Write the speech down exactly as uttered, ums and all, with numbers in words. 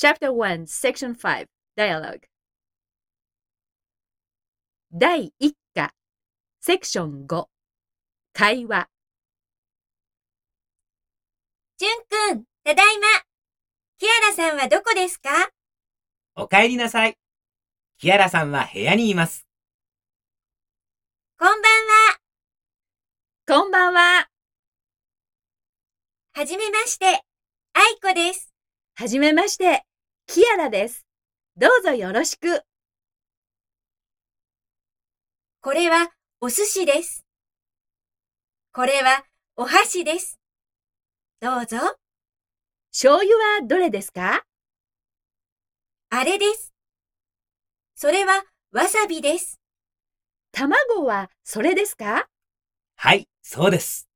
Chapter one, Section five, Dialogue 第一課、セクションご、会話。 じゅんくん、ただいま。キアラさんはどこですか？ お帰りなさい。キアラさんは部屋にいます。 こんばんは。 こんばんは。 はじめまして、アイコです。 はじめまして、キアラです。どうぞよろしく。 これはお寿司です。これはお箸です。どうぞ。 醤油はどれですか？ あれです。それはわさびです。 卵はそれですか？ はい、そうです。